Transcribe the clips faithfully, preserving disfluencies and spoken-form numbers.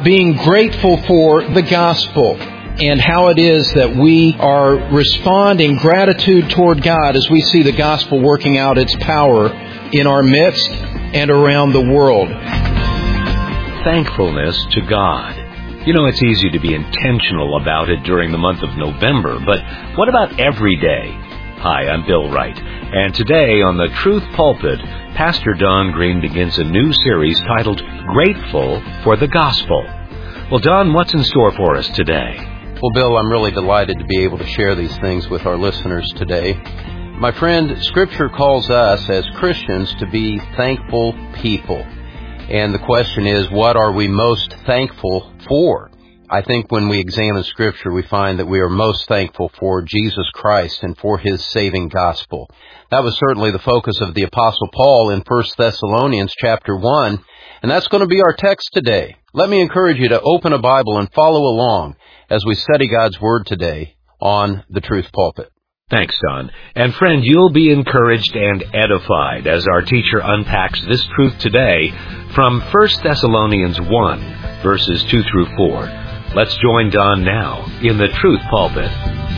being grateful for the gospel and how it is that we are responding gratitude toward God as we see the gospel working out its power in our midst and around the world. Thankfulness to God. You know, it's easy to be intentional about it during the month of November, but what about every day? Hi, I'm Bill Wright, and today on the Truth Pulpit, Pastor Don Green begins a new series titled Grateful for the Gospel. Well, Don, what's in store for us today? Well, Bill, I'm really delighted to be able to share these things with our listeners today. My friend, Scripture calls us as Christians to be thankful people. And the question is, what are we most thankful for? I think when we examine Scripture, we find that we are most thankful for Jesus Christ and for His saving gospel. That was certainly the focus of the Apostle Paul in First Thessalonians chapter one, and that's going to be our text today. Let me encourage you to open a Bible and follow along as we study God's Word today on the Truth Pulpit. Thanks, Don. And friend, you'll be encouraged and edified as our teacher unpacks this truth today from First Thessalonians one, verses two through four. Let's join Don now in the Truth Pulpit.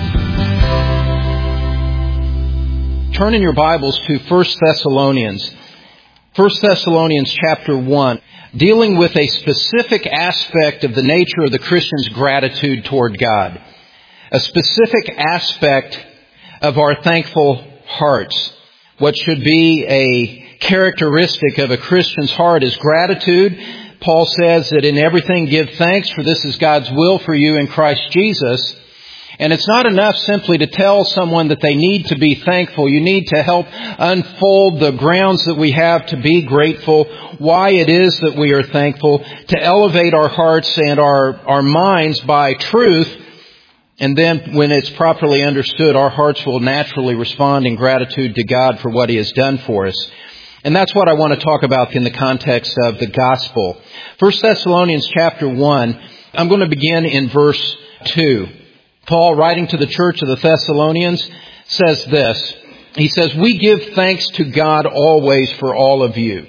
Turn in your Bibles to First Thessalonians. First Thessalonians chapter one, dealing with a specific aspect of the nature of the Christian's gratitude toward God. A specific aspect of our thankful hearts. What should be a characteristic of a Christian's heart is gratitude. Paul says that in everything give thanks, for this is God's will for you in Christ Jesus. And it's not enough simply to tell someone that they need to be thankful. You need to help unfold the grounds that we have to be grateful, why it is that we are thankful, to elevate our hearts and our, our minds by truth. And then when it's properly understood, our hearts will naturally respond in gratitude to God for what He has done for us. And that's what I want to talk about in the context of the gospel. First Thessalonians chapter one, I'm going to begin in verse two. Paul, writing to the church of the Thessalonians, says this. He says, "We give thanks to God always for all of you,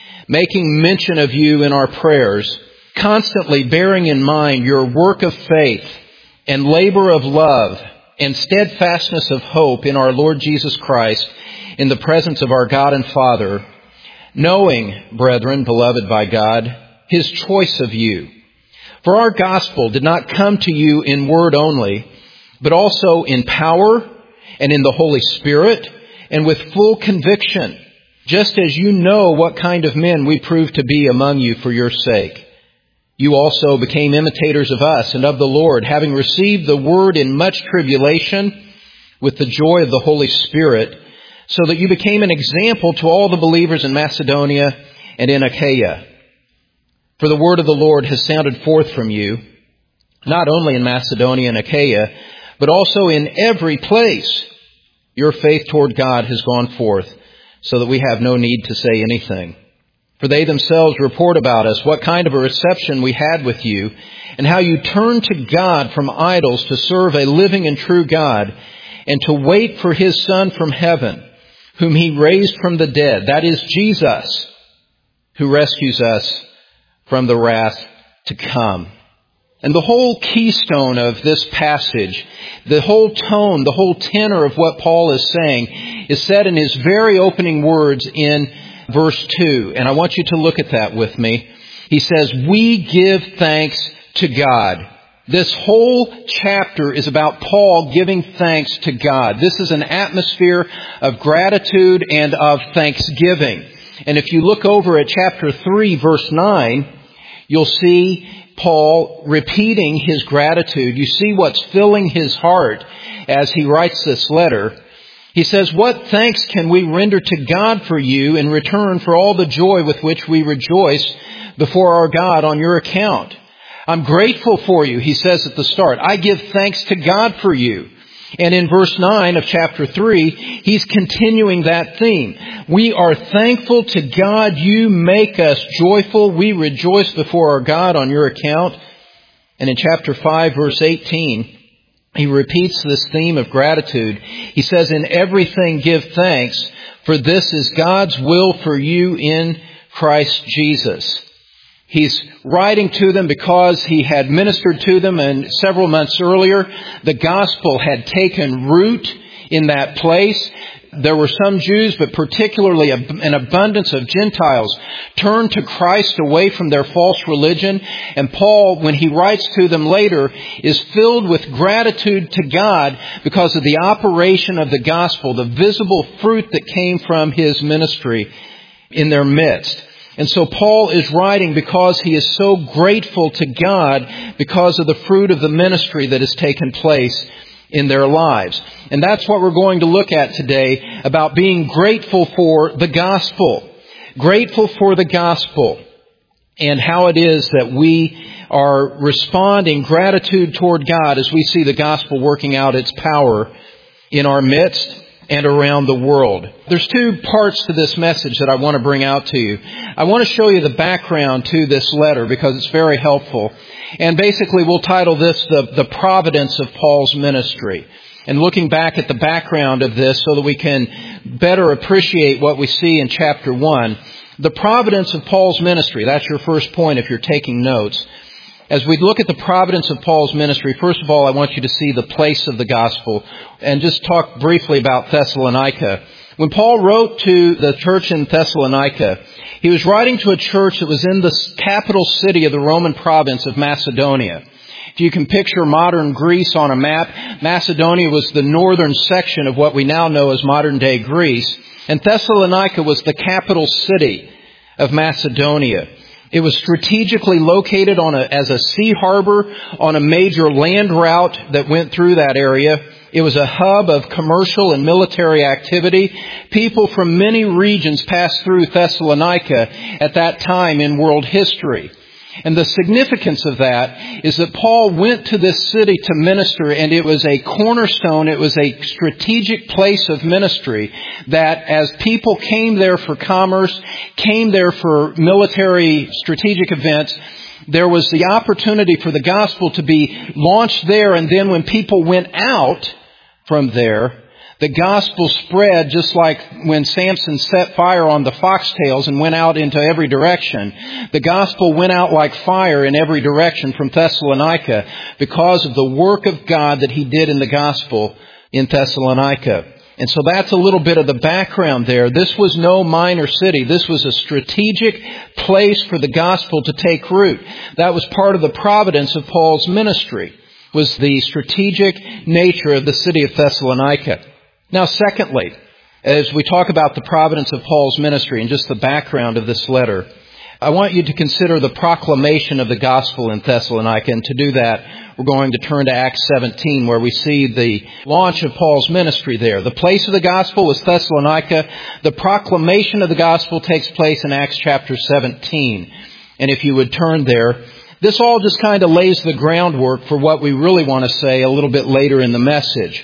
making mention of you in our prayers, constantly bearing in mind your work of faith and labor of love and steadfastness of hope in our Lord Jesus Christ, in the presence of our God and Father, knowing, brethren, beloved by God, His choice of you. For our gospel did not come to you in word only, but also in power and in the Holy Spirit and with full conviction, just as you know what kind of men we proved to be among you for your sake. You also became imitators of us and of the Lord, having received the word in much tribulation with the joy of the Holy Spirit, so that you became an example to all the believers in Macedonia and in Achaia. For the word of the Lord has sounded forth from you, not only in Macedonia and Achaia, but also in every place. Your faith toward God has gone forth, so that we have no need to say anything. For they themselves report about us what kind of a reception we had with you, and how you turned to God from idols to serve a living and true God, and to wait for His Son from heaven, whom He raised from the dead, that is Jesus, who rescues us from the wrath to come." And the whole keystone of this passage, the whole tone, the whole tenor of what Paul is saying is said in his very opening words in verse two. And I want you to look at that with me. He says, "We give thanks to God." This whole chapter is about Paul giving thanks to God. This is an atmosphere of gratitude and of thanksgiving. And if you look over at chapter three, verse nine, you'll see Paul repeating his gratitude. You see what's filling his heart as he writes this letter. He says, "What thanks can we render to God for you in return for all the joy with which we rejoice before our God on your account? I'm grateful for you," he says at the start. "I give thanks to God for you." And in verse nine of chapter three, he's continuing that theme. "We are thankful to God. You make us joyful. We rejoice before our God on your account." And in chapter five, verse eighteen, he repeats this theme of gratitude. He says, "In everything give thanks, for this is God's will for you in Christ Jesus." He's writing to them because he had ministered to them, and several months earlier, the gospel had taken root in that place. There were some Jews, but particularly an abundance of Gentiles, turned to Christ away from their false religion. And Paul, when he writes to them later, is filled with gratitude to God because of the operation of the gospel, the visible fruit that came from his ministry in their midst. And so Paul is writing because he is so grateful to God because of the fruit of the ministry that has taken place in their lives. And that's what we're going to look at today, about being grateful for the gospel. Grateful for the gospel and how it is that we are responding gratitude toward God as we see the gospel working out its power in our midst and around the world. There's two parts to this message that I want to bring out to you. I want to show you the background to this letter because it's very helpful. And basically we'll title this the, the Providence of Paul's Ministry. And looking back at the background of this so that we can better appreciate what we see in chapter one. The Providence of Paul's Ministry. That's your first point if you're taking notes. As we look at the providence of Paul's ministry, first of all, I want you to see the place of the gospel and just talk briefly about Thessalonica. When Paul wrote to the church in Thessalonica, he was writing to a church that was in the capital city of the Roman province of Macedonia. If you can picture modern Greece on a map, Macedonia was the northern section of what we now know as modern-day Greece, and Thessalonica was the capital city of Macedonia. It was strategically located on a, as a sea harbor on a major land route that went through that area. It was a hub of commercial and military activity. People from many regions passed through Thessalonica at that time in world history. And the significance of that is that Paul went to this city to minister, and it was a cornerstone, it was a strategic place of ministry that as people came there for commerce, came there for military strategic events, there was the opportunity for the gospel to be launched there, and then when people went out from there, the gospel spread just like when Samson set fire on the foxtails and went out into every direction. The gospel went out like fire in every direction from Thessalonica because of the work of God that he did in the gospel in Thessalonica. And so that's a little bit of the background there. This was no minor city. This was a strategic place for the gospel to take root. That was part of the providence of Paul's ministry, was the strategic nature of the city of Thessalonica. Now, secondly, as we talk about the providence of Paul's ministry and just the background of this letter, I want you to consider the proclamation of the gospel in Thessalonica. And to do that, we're going to turn to Acts seventeen, where we see the launch of Paul's ministry there. The place of the gospel was Thessalonica. The proclamation of the gospel takes place in Acts chapter seventeen. And if you would turn there, this all just kind of lays the groundwork for what we really want to say a little bit later in the message.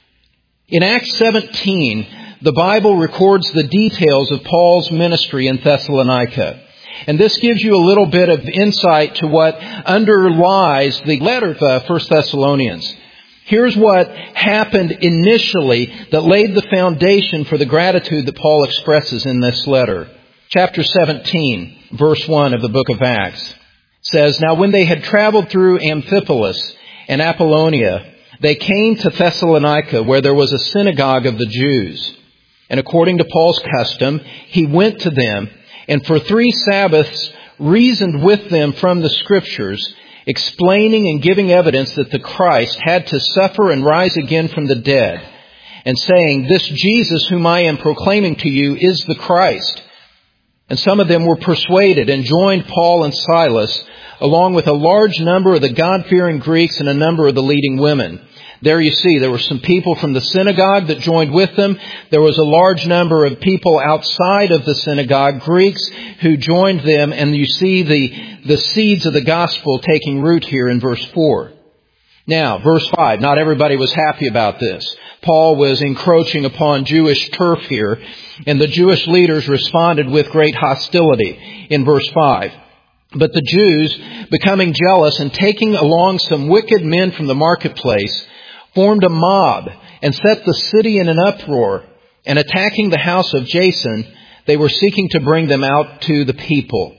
In Acts seventeen, the Bible records the details of Paul's ministry in Thessalonica. And this gives you a little bit of insight to what underlies the letter of uh, First Thessalonians. Here's what happened initially that laid the foundation for the gratitude that Paul expresses in this letter. Chapter seventeen, verse one of the book of Acts says, "Now when they had traveled through Amphipolis and Apollonia, they came to Thessalonica, where there was a synagogue of the Jews. And according to Paul's custom, he went to them, and for three Sabbaths reasoned with them from the Scriptures, explaining and giving evidence that the Christ had to suffer and rise again from the dead, and saying, 'This Jesus whom I am proclaiming to you is the Christ.' And some of them were persuaded and joined Paul and Silas, along with a large number of the God-fearing Greeks and a number of the leading women." There you see, there were some people from the synagogue that joined with them. There was a large number of people outside of the synagogue, Greeks, who joined them. And you see the, the seeds of the gospel taking root here in verse four. Now, verse five, not everybody was happy about this. Paul was encroaching upon Jewish turf here, and the Jewish leaders responded with great hostility in verse five. "But the Jews, becoming jealous and taking along some wicked men from the marketplace, formed a mob and set the city in an uproar, and attacking the house of Jason, they were seeking to bring them out to the people."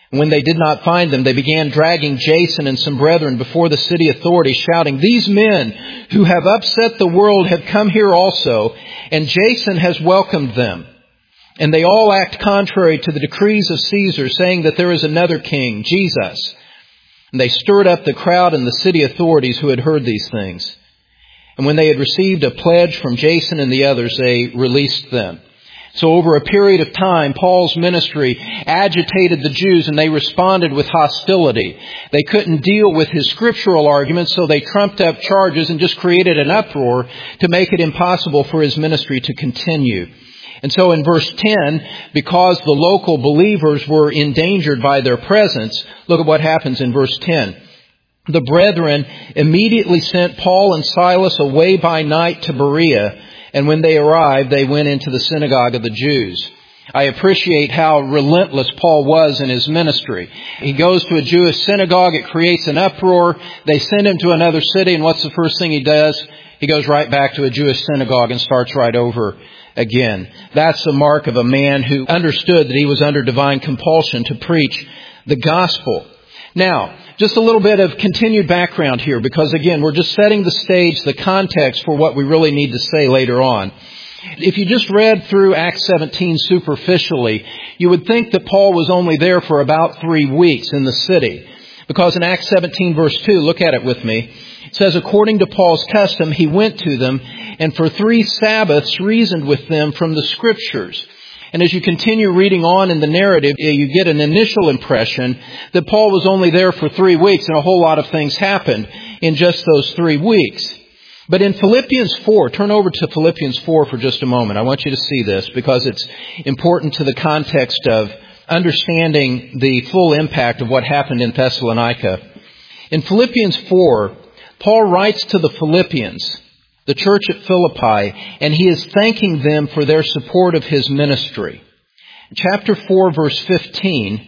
When they did not find them, they began dragging Jason and some brethren before the city authorities, shouting, "These men who have upset the world have come here also, and Jason has welcomed them. And they all act contrary to the decrees of Caesar, saying that there is another king, Jesus." And they stirred up the crowd and the city authorities who had heard these things. And when they had received a pledge from Jason and the others, they released them. So over a period of time, Paul's ministry agitated the Jews, and they responded with hostility. They couldn't deal with his scriptural arguments, so they trumped up charges and just created an uproar to make it impossible for his ministry to continue. And so in verse ten, because the local believers were endangered by their presence, look at what happens in verse ten. The brethren immediately sent Paul and Silas away by night to Berea, and when they arrived, they went into the synagogue of the Jews. I appreciate how relentless Paul was in his ministry. He goes to a Jewish synagogue, it creates an uproar, they send him to another city, and what's the first thing he does? He goes right back to a Jewish synagogue and starts right over again. That's the mark of a man who understood that he was under divine compulsion to preach the gospel. Now, just a little bit of continued background here, because again, we're just setting the stage, the context for what we really need to say later on. If you just read through Acts seventeen superficially, you would think that Paul was only there for about three weeks in the city. Because in Acts seventeen verse two, look at it with me, it says, according to Paul's custom, he went to them and for three Sabbaths reasoned with them from the Scriptures. And as you continue reading on in the narrative, you get an initial impression that Paul was only there for three weeks and a whole lot of things happened in just those three weeks. But in Philippians four, turn over to Philippians four for just a moment. I want you to see this because it's important to the context of understanding the full impact of what happened in Thessalonica. In Philippians four, Paul writes to the Philippians, the church at Philippi, and he is thanking them for their support of his ministry. In chapter four, verse fifteen,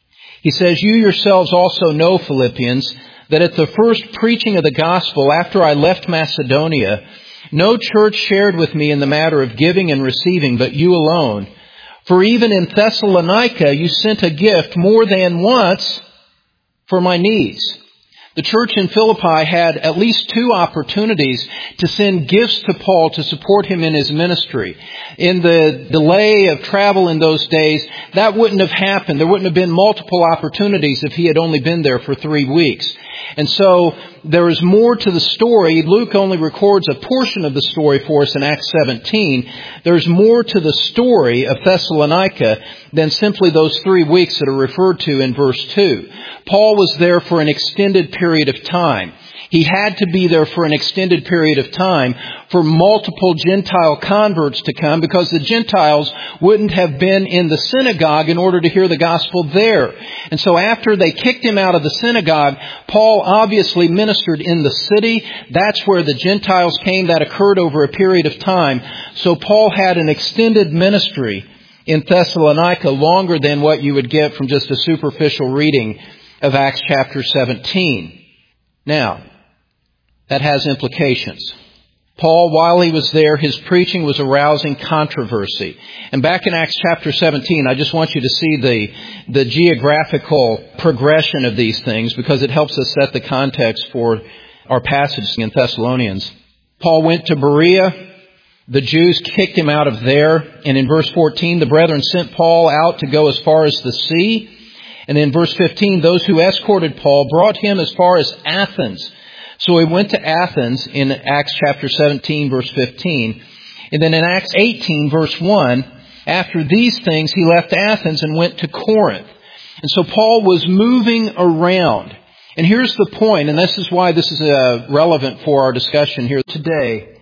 he says, "You yourselves also know, Philippians, that at the first preaching of the gospel after I left Macedonia, no church shared with me in the matter of giving and receiving, but you alone. For even in Thessalonica you sent a gift more than once for my needs." The church in Philippi had at least two opportunities to send gifts to Paul to support him in his ministry. In the delay of travel in those days, that wouldn't have happened. There wouldn't have been multiple opportunities if he had only been there for three weeks. And so there is more to the story. Luke only records a portion of the story for us in Acts seventeen. There's more to the story of Thessalonica than simply those three weeks that are referred to in verse two. Paul was there for an extended period of time. He had to be there for an extended period of time for multiple Gentile converts to come, because the Gentiles wouldn't have been in the synagogue in order to hear the gospel there. And so after they kicked him out of the synagogue, Paul obviously ministered in the city. That's where the Gentiles came. That occurred over a period of time. So Paul had an extended ministry in Thessalonica, longer than what you would get from just a superficial reading of Acts chapter seventeen. Now, that has implications. Paul, while he was there, his preaching was arousing controversy. And back in Acts chapter seventeen, I just want you to see the, the geographical progression of these things, because it helps us set the context for our passage in Thessalonians. Paul went to Berea. The Jews kicked him out of there. And in verse fourteen, the brethren sent Paul out to go as far as the sea. And in verse fifteen, those who escorted Paul brought him as far as Athens. So he went to Athens in Acts chapter seventeen, verse fifteen. And then in Acts eighteen, verse one, after these things, he left Athens and went to Corinth. And so Paul was moving around. And here's the point, and this is why this is uh, relevant for our discussion here today.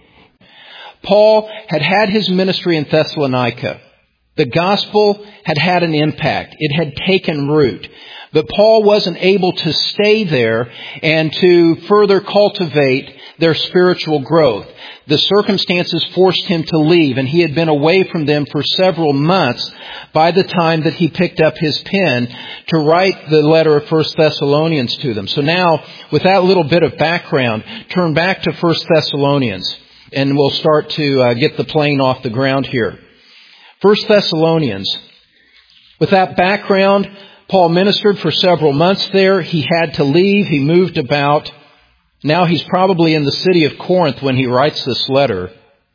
Paul had had his ministry in Thessalonica. The gospel had had an impact. It had taken root. But Paul wasn't able to stay there and to further cultivate their spiritual growth. The circumstances forced him to leave, and he had been away from them for several months by the time that he picked up his pen to write the letter of First Thessalonians to them. So now, with that little bit of background, turn back to First Thessalonians, and we'll start to uh, get the plane off the ground here. First Thessalonians. With that background, Paul ministered for several months there. He had to leave. He moved about. Now he's probably in the city of Corinth when he writes this letter.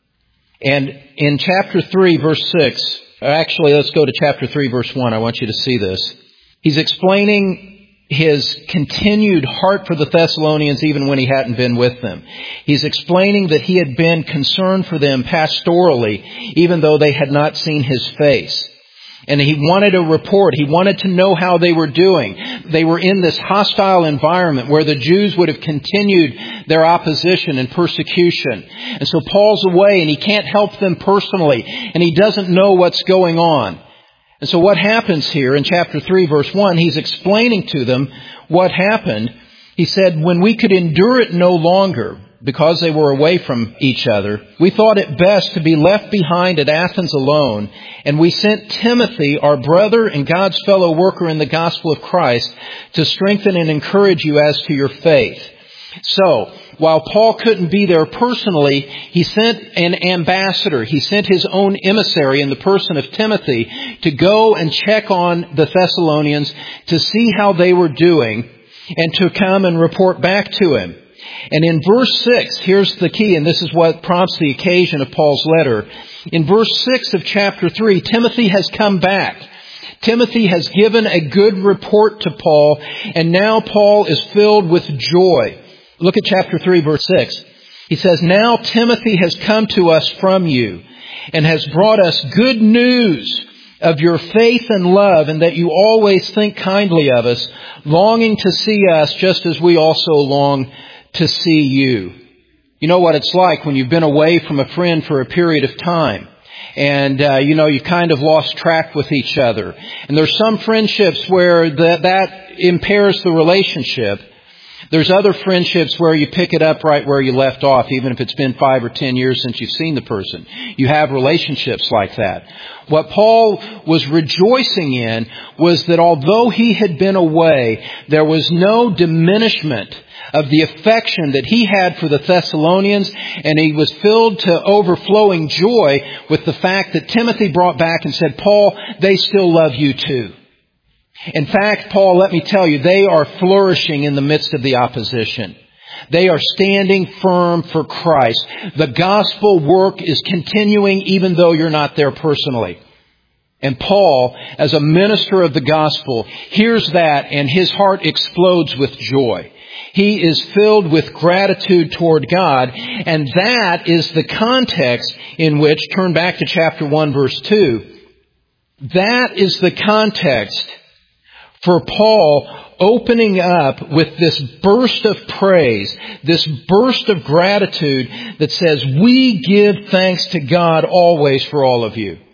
And in chapter three, verse six, actually let's go to chapter three, verse one. I want you to see this. He's explaining his continued heart for the Thessalonians even when he hadn't been with them. He's explaining that he had been concerned for them pastorally even though they had not seen his face. And he wanted a report. He wanted to know how they were doing. They were in this hostile environment where the Jews would have continued their opposition and persecution. And so Paul's away and he can't help them personally. And he doesn't know what's going on. And so what happens here in chapter three, verse one, he's explaining to them what happened. He said, when we could endure it no longer, because they were away from each other, we thought it best to be left behind at Athens alone, and we sent Timothy, our brother and God's fellow worker in the gospel of Christ, to strengthen and encourage you as to your faith. So, while Paul couldn't be there personally, he sent an ambassador. He sent his own emissary in the person of Timothy to go and check on the Thessalonians to see how they were doing and to come and report back to him. And in verse six, here's the key, and this is what prompts the occasion of Paul's letter. In verse six of chapter three, Timothy has come back. Timothy has given a good report to Paul, and now Paul is filled with joy. Look at chapter three, verse six. He says, now Timothy has come to us from you and has brought us good news of your faith and love, and that you always think kindly of us, longing to see us just as we also long to see you. You know what it's like when you've been away from a friend for a period of time. And, uh, you know, you've kind of lost track with each other. And there's some friendships where that, that impairs the relationship. There's other friendships where you pick it up right where you left off, even if it's been five or ten years since you've seen the person. You have relationships like that. What Paul was rejoicing in was that although he had been away, there was no diminishment of the affection that he had for the Thessalonians, and he was filled to overflowing joy with the fact that Timothy brought back and said, Paul, they still love you too. In fact, Paul, let me tell you, they are flourishing in the midst of the opposition. They are standing firm for Christ. The gospel work is continuing even though you're not there personally. And Paul, as a minister of the gospel, hears that and his heart explodes with joy. He is filled with gratitude toward God, and that is the context in which, turn back to chapter one, verse two, that is the context for Paul opening up with this burst of praise, this burst of gratitude that says, we give thanks to God always for all of you.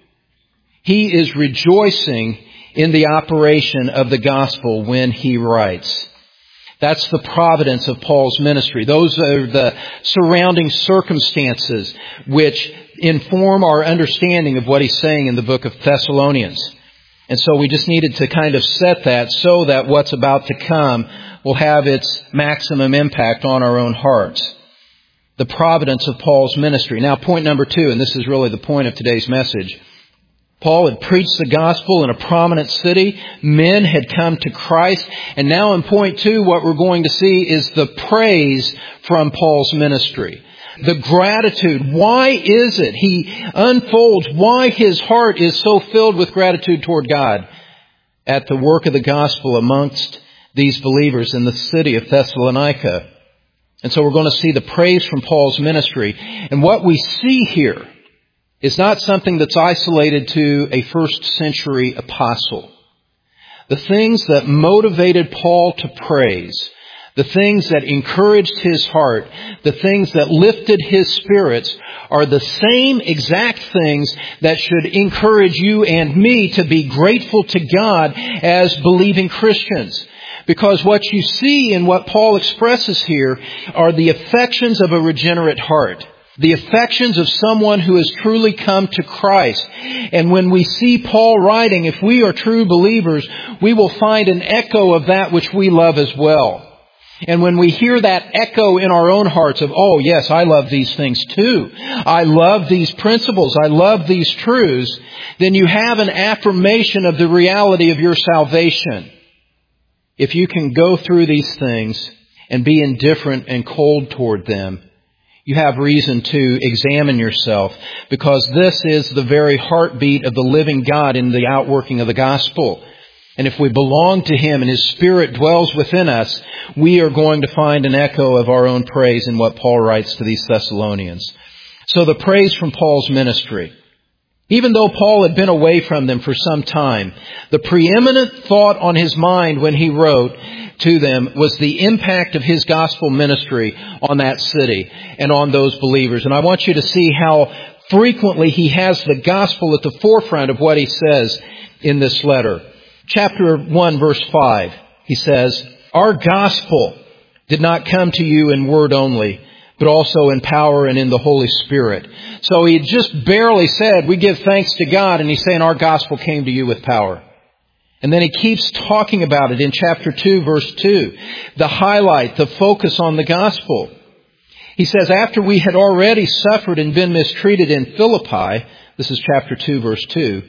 He is rejoicing in the operation of the gospel when he writes. That's the providence of Paul's ministry. Those are the surrounding circumstances which inform our understanding of what he's saying in the book of Thessalonians. And so we just needed to kind of set that so that what's about to come will have its maximum impact on our own hearts. The providence of Paul's ministry. Now, point number two, and this is really the point of today's message. Paul had preached the gospel in a prominent city. Men had come to Christ. And now in point two, what we're going to see is the praise from Paul's ministry. The gratitude. Why is it? He unfolds why his heart is so filled with gratitude toward God at the work of the gospel amongst these believers in the city of Thessalonica. And so we're going to see the praise from Paul's ministry. And what we see here is not something that's isolated to a first century apostle. The things that motivated Paul to praise, the things that encouraged his heart, the things that lifted his spirits are the same exact things that should encourage you and me to be grateful to God as believing Christians. Because what you see in what Paul expresses here are the affections of a regenerate heart. The affections of someone who has truly come to Christ. And when we see Paul writing, if we are true believers, we will find an echo of that which we love as well. And when we hear that echo in our own hearts of, oh yes, I love these things too. I love these principles. I love these truths. Then you have an affirmation of the reality of your salvation. If you can go through these things and be indifferent and cold toward them, you have reason to examine yourself, because this is the very heartbeat of the living God in the outworking of the gospel. And if we belong to Him and His Spirit dwells within us, we are going to find an echo of our own praise in what Paul writes to these Thessalonians. So the praise from Paul's ministry. Even though Paul had been away from them for some time, the preeminent thought on his mind when he wrote to them was the impact of his gospel ministry on that city and on those believers. And I want you to see how frequently he has the gospel at the forefront of what he says in this letter. Chapter one, verse five, he says, "Our gospel did not come to you in word only, but also in power and in the Holy Spirit." So he had just barely said, we give thanks to God, and he's saying our gospel came to you with power. And then he keeps talking about it in chapter two, verse two. The highlight, the focus on the gospel. He says, after we had already suffered and been mistreated in Philippi, this is chapter two, verse two,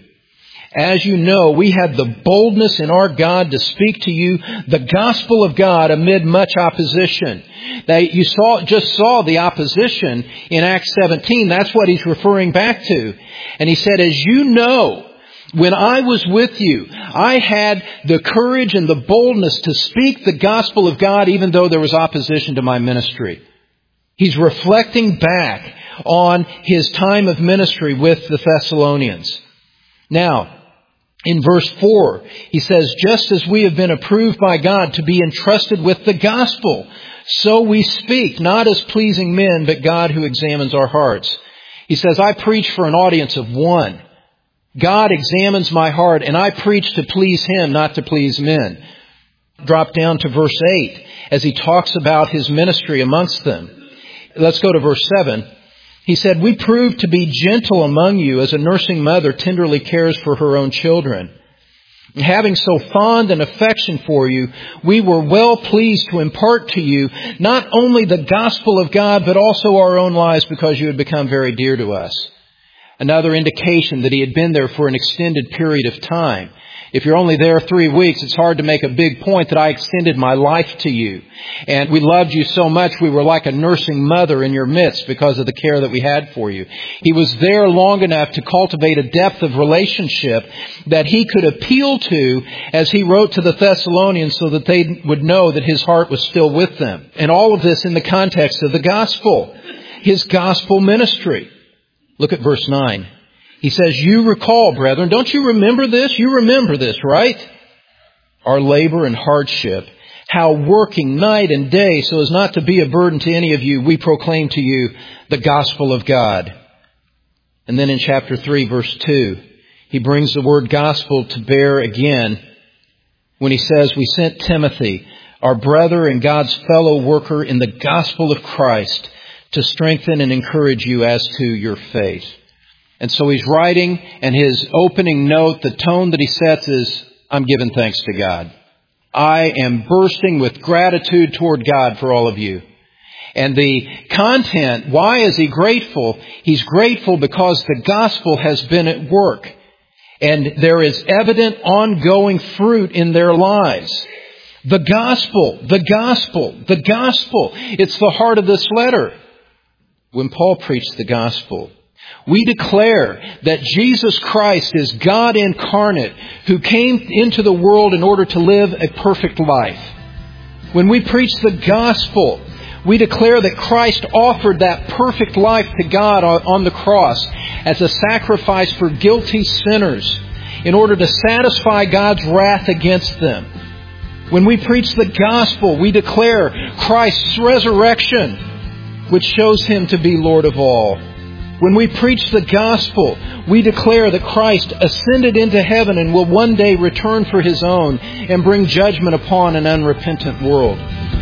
as you know, we had the boldness in our God to speak to you the gospel of God amid much opposition. That you saw, just saw the opposition in Acts seventeen. That's what he's referring back to. And he said, as you know, when I was with you, I had the courage and the boldness to speak the gospel of God even though there was opposition to my ministry. He's reflecting back on his time of ministry with the Thessalonians. Now, in verse four, he says, just as we have been approved by God to be entrusted with the gospel, so we speak, not as pleasing men, but God who examines our hearts. He says, I preach for an audience of one. God examines my heart, and I preach to please Him, not to please men. Drop down to verse eight as he talks about his ministry amongst them. Let's go to verse seven. He said, we proved to be gentle among you as a nursing mother tenderly cares for her own children. Having so fond an affection for you, we were well pleased to impart to you not only the gospel of God, but also our own lives, because you had become very dear to us. Another indication that he had been there for an extended period of time. If you're only there three weeks, it's hard to make a big point that I extended my life to you. And we loved you so much, we were like a nursing mother in your midst because of the care that we had for you. He was there long enough to cultivate a depth of relationship that he could appeal to as he wrote to the Thessalonians so that they would know that his heart was still with them. And all of this in the context of the gospel, his gospel ministry. Look at verse nine. He says, you recall, brethren, don't you remember this? You remember this, right? Our labor and hardship, how working night and day so as not to be a burden to any of you, we proclaim to you the gospel of God. And then in chapter three, verse two, he brings the word gospel to bear again when he says, we sent Timothy, our brother and God's fellow worker in the gospel of Christ, to strengthen and encourage you as to your faith. And so he's writing, and his opening note, the tone that he sets is, I'm giving thanks to God. I am bursting with gratitude toward God for all of you. And the content, why is he grateful? He's grateful because the gospel has been at work. And there is evident ongoing fruit in their lives. The gospel, the gospel, the gospel. It's the heart of this letter. When Paul preached the gospel, we declare that Jesus Christ is God incarnate who came into the world in order to live a perfect life. When we preach the gospel, we declare that Christ offered that perfect life to God on the cross as a sacrifice for guilty sinners in order to satisfy God's wrath against them. When we preach the gospel, we declare Christ's resurrection, which shows Him to be Lord of all. When we preach the gospel, we declare that Christ ascended into heaven and will one day return for His own and bring judgment upon an unrepentant world.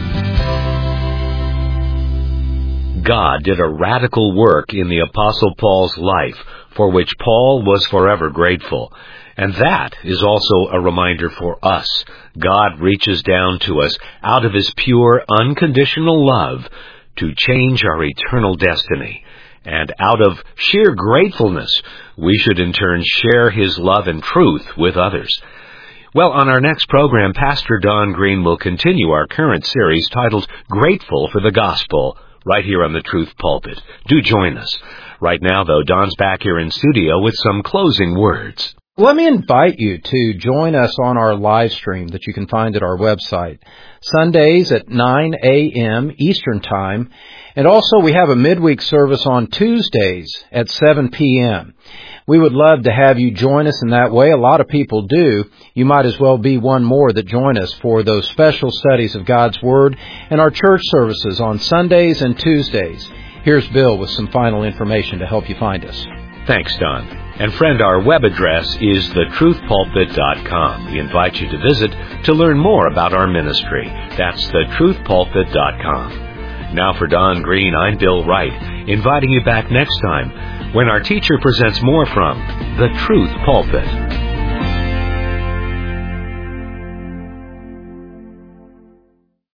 God did a radical work in the Apostle Paul's life, for which Paul was forever grateful. And that is also a reminder for us. God reaches down to us out of His pure, unconditional love to change our eternal destiny. And out of sheer gratefulness, we should in turn share His love and truth with others. Well, on our next program, Pastor Don Green will continue our current series titled Grateful for the Gospel, right here on the Truth Pulpit. Do join us. Right now, though, Don's back here in studio with some closing words. Let me invite you to join us on our live stream that you can find at our website, Sundays at nine a.m. Eastern Time, and also we have a midweek service on Tuesdays at seven p.m. We would love to have you join us in that way. A lot of people do. You might as well be one more that join us for those special studies of God's Word and our church services on Sundays and Tuesdays. Here's Bill with some final information to help you find us. Thanks, Don. And friend, our web address is the truth pulpit dot com. We invite you to visit to learn more about our ministry. That's the truth pulpit dot com. Now for Don Green, I'm Bill Wright, inviting you back next time when our teacher presents more from the Truth Pulpit.